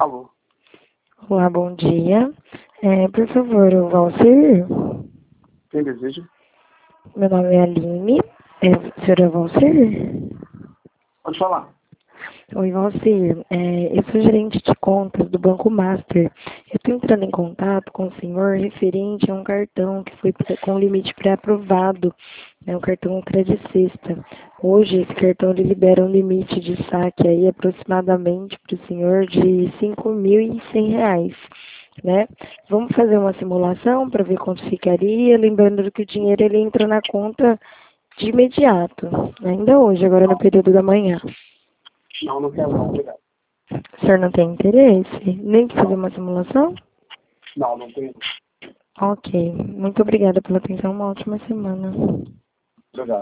Alô. Olá, bom dia. Por favor, o Valcir? Quem deseja? Meu nome é Aline. O senhor é Valcir? Pode falar. Oi, Valcir. Eu sou gerente de contas do Banco Master. Eu estou entrando em contato com o senhor referente a um cartão que foi com limite pré-aprovado, um cartão Credicesta. Hoje, esse cartão ele libera um limite de saque aí aproximadamente para o senhor de R$ 5.100, né? Vamos fazer uma simulação para ver quanto ficaria, lembrando que o dinheiro ele entra na conta de imediato, ainda hoje, agora no período da manhã. Não quero não, obrigado. O senhor não tem interesse? Nem para fazer uma simulação? Não tenho. Ok. Muito obrigada pela atenção. Uma ótima semana. Obrigado.